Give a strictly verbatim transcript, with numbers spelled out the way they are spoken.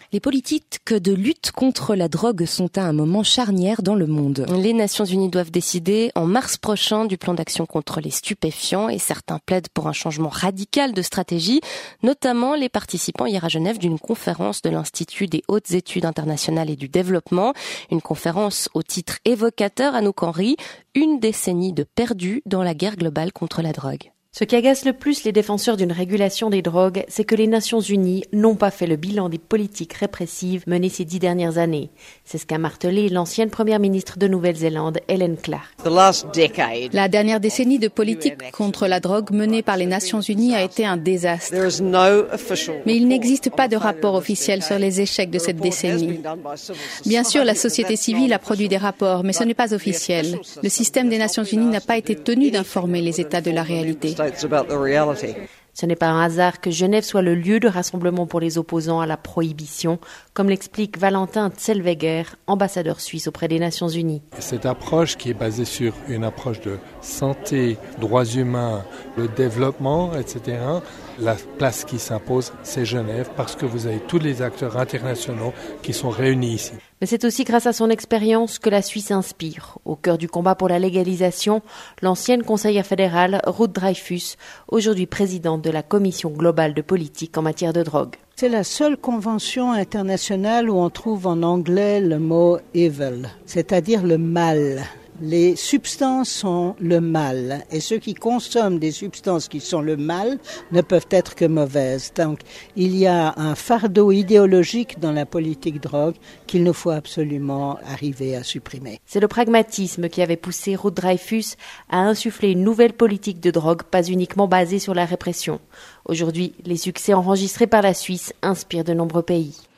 Les politiques de lutte contre la drogue sont à un moment charnière dans le monde. Les Nations Unies doivent décider en mars prochain du plan d'action contre les stupéfiants et certains plaident pour un changement radical de stratégie, notamment les participants hier à Genève d'une conférence de l'Institut des hautes études internationales et du développement. Une conférence au titre évocateur, Anouk Henry, une décennie de perdu dans la guerre globale contre la drogue. Ce qui agace le plus les défenseurs d'une régulation des drogues, c'est que les Nations Unies n'ont pas fait le bilan des politiques répressives menées ces dix dernières années. C'est ce qu'a martelé l'ancienne première ministre de Nouvelle-Zélande, Helen Clark. La dernière décennie de politique contre la drogue menée par les Nations Unies a été un désastre. Mais il n'existe pas de rapport officiel sur les échecs de cette décennie. Bien sûr, la société civile a produit des rapports, mais ce n'est pas officiel. Le système des Nations Unies n'a pas été tenu d'informer les États de la réalité. Ce n'est pas un hasard que Genève soit le lieu de rassemblement pour les opposants à la prohibition, comme l'explique Valentin Zellweger, ambassadeur suisse auprès des Nations Unies. Cette approche qui est basée sur une approche de santé, droits humains, le développement, et cetera, la place qui s'impose, c'est Genève, parce que vous avez tous les acteurs internationaux qui sont réunis ici. Mais c'est aussi grâce à son expérience que la Suisse inspire. Au cœur du combat pour la légalisation, l'ancienne conseillère fédérale Ruth Dreifuss, aujourd'hui présidente de la Commission globale de politique en matière de drogue. C'est la seule convention internationale où on trouve en anglais le mot « evil », c'est-à-dire le mal. Les substances sont le mal et ceux qui consomment des substances qui sont le mal ne peuvent être que mauvaises. Donc il y a un fardeau idéologique dans la politique drogue qu'il nous faut absolument arriver à supprimer. C'est le pragmatisme qui avait poussé Ruth Dreifuss à insuffler une nouvelle politique de drogue pas uniquement basée sur la répression. Aujourd'hui, les succès enregistrés par la Suisse inspirent de nombreux pays.